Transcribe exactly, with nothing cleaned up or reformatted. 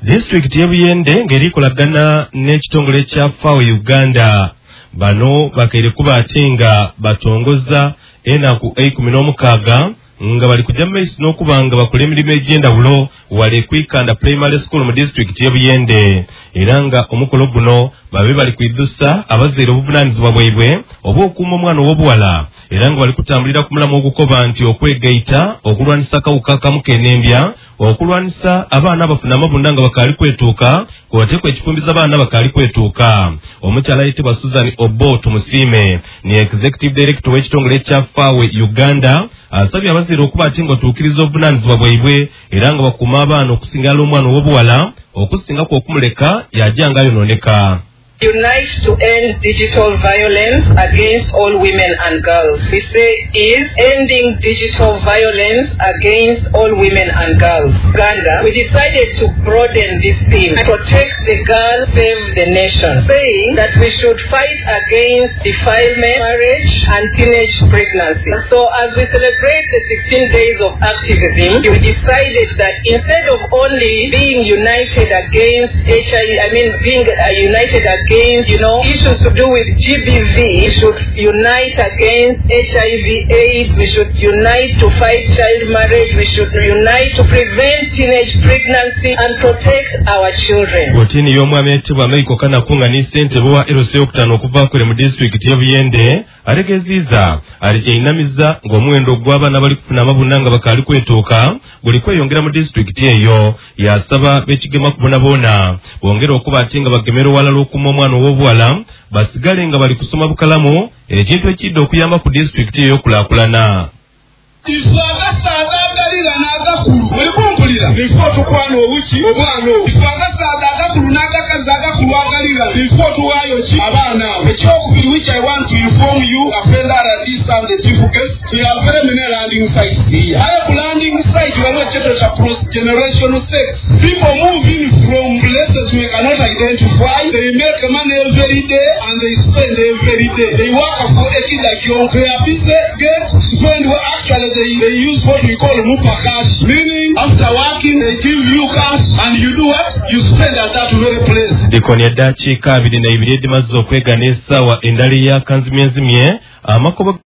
District ya Buyende ngeri kolagana n'ekitongole kya F A O Uganda bano bakaire kuba atenga batongoza enaku ekumi n'omukaaga nga bali kujja maiso n'okubanga bakola emirimu egy'endawulo wali kwikanda primary school mu district ya Buyende era nga omukolo guno babe bali kwiddusa abazaire obuvunaanyizibwa bwaibwe oba okuuma omwana ow'obuwala era nga bali kutambulira ku mulamu ogukoba nti okwegaita okulwanisa akawuka ka mukenembya okulwanisa abaana abafuna amabunda nga bakaali kwetuuka kwotekwa ekifumbiza abaana bakaali kwetuuka. Omukyala ayitibwa Susan Obot Musiime ni executive director w'ekitongole kya F A O Uganda asabye abazaire okuba ati ng'otuukiriza obuvunaanyizibwa bwaibwe era nga bakuuma abaana okusingaala omwana ow'obuwala okusinga kw'okumuleka yajanga ayonooneka. Unite to end digital violence against all women and girls. We say is ending digital violence against all women and girls. Uganda, we decided to broaden this theme, protect the girl, save the nation, saying that we should fight against defilement, marriage, and teenage pregnancy. So as we celebrate the sixteen days of activism, we decided that instead of only being united against H I V, I mean being uh, united against Against, you know, issues to do with G B V, we should unite against H I V AIDS, we should unite to fight child marriage, we should unite to prevent teenage pregnancy and protect our children. Wotini y'omwami ayitibwa Michael Kanakunga ni ssentebe wa L C okutaano okuva kule mu district ya Buyende ategeezezza alikyainamiza ng'omuwendo gw'abaana bali kufuna amabunda nga bakaali kwetuuka guli kweyongera mu district eyo yasaba b'ekigema kubonabona bongera okuba ati nga bagemera ewalala okuuma omwana ow'obuwala basigale nga bali kusoma bukalamu ekintu ekidde okuyamba ku district eyo okulaakulana. Ifagasaga n'agakulu wekumpulira nifo tukwana obuki obwana ifagasaga agakulu n'agakazi agakulu agalira nifo tuwayo ki abaana ekyokubiri which I want to inform you Afenda R D S and the chief guest we have very many landing sites here. I have landing site we are not children across generational sex. People move in from places we cannot identify. They make money every day and they spend every day. They work for a kid like you. They are busy get spend what actually they, they use what we call mupakash, meaning after working they give you cash and you do what? You spend at that very place. Dikoni adachi kabiri na ibiri edimazo kwega nesa wa endali ya kanzimye nzimye amakoba